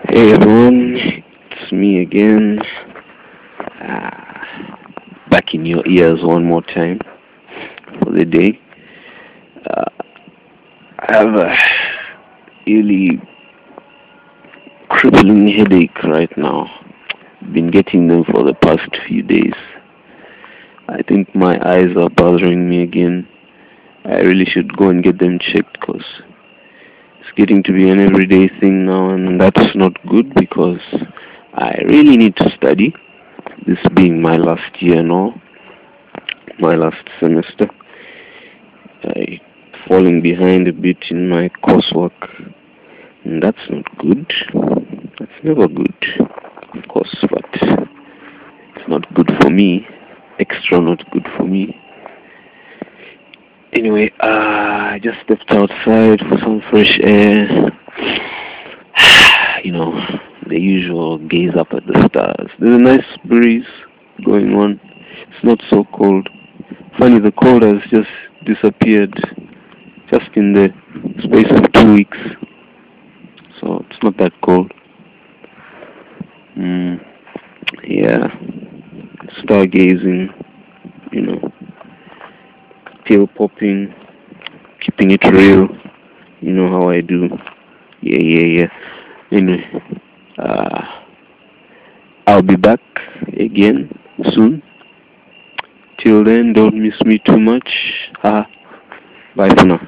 Hey everyone, it's me again. Uh, Back in your ears one more time for the day. Uh, I have a really crippling headache right now. Been getting them for the past few days. I think my eyes are bothering me again. I really should go and get them checked because it's getting to be an everyday thing now, and that's not good because I really need to study. This being my last year now, my last semester. I falling behind a bit in my coursework, and that's not good. That's never good, of course, but it's not good for me. Extra not good for me. Anyway, I just stepped outside for some fresh air. You know, the usual gaze up at the stars. There's a nice breeze going on. It's not so cold. Funny, the cold has just disappeared just in the space of 2 weeks. So it's not that cold. Mm, yeah, stargazing, you know, tail popping, keeping it real. You know how I do. Yeah. Anyway, uh, I'll be back again soon. Till then, don't miss me too much. Bye for now.